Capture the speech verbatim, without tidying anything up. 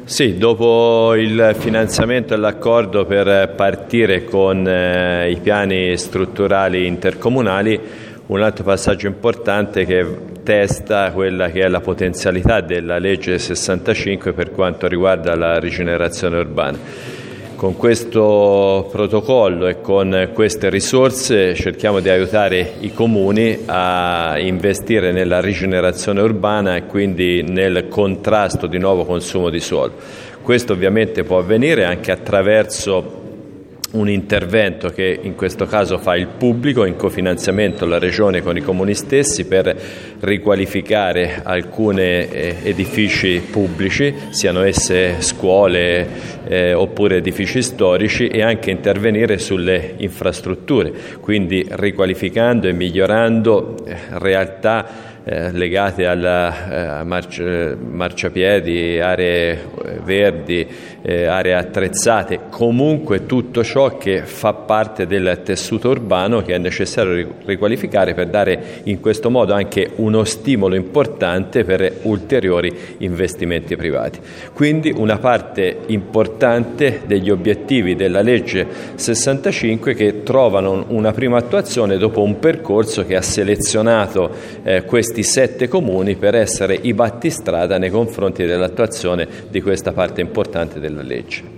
Sì, dopo il finanziamento e l'accordo per partire con eh, i piani strutturali intercomunali, un altro passaggio importante che testa quella che è la potenzialità della legge sessantacinque per quanto riguarda la rigenerazione urbana. Con questo protocollo e con queste risorse cerchiamo di aiutare i comuni a investire nella rigenerazione urbana e quindi nel contrasto di nuovo consumo di suolo. Questo ovviamente può avvenire anche attraverso un intervento che in questo caso fa il pubblico in cofinanziamento la Regione con i comuni stessi per riqualificare alcuni eh, edifici pubblici, siano esse scuole eh, oppure edifici storici, e anche intervenire sulle infrastrutture, quindi riqualificando e migliorando eh, realtà Eh, legate alla eh, marcia, marciapiedi, aree verdi, eh, aree attrezzate, comunque tutto ciò che fa parte del tessuto urbano che è necessario riqualificare per dare in questo modo anche uno stimolo importante per ulteriori investimenti privati. Quindi una parte importante degli obiettivi della legge sessantacinque che trovano una prima attuazione dopo un percorso che ha selezionato eh, questi sette comuni per essere i battistrada nei confronti dell'attuazione di questa parte importante della legge.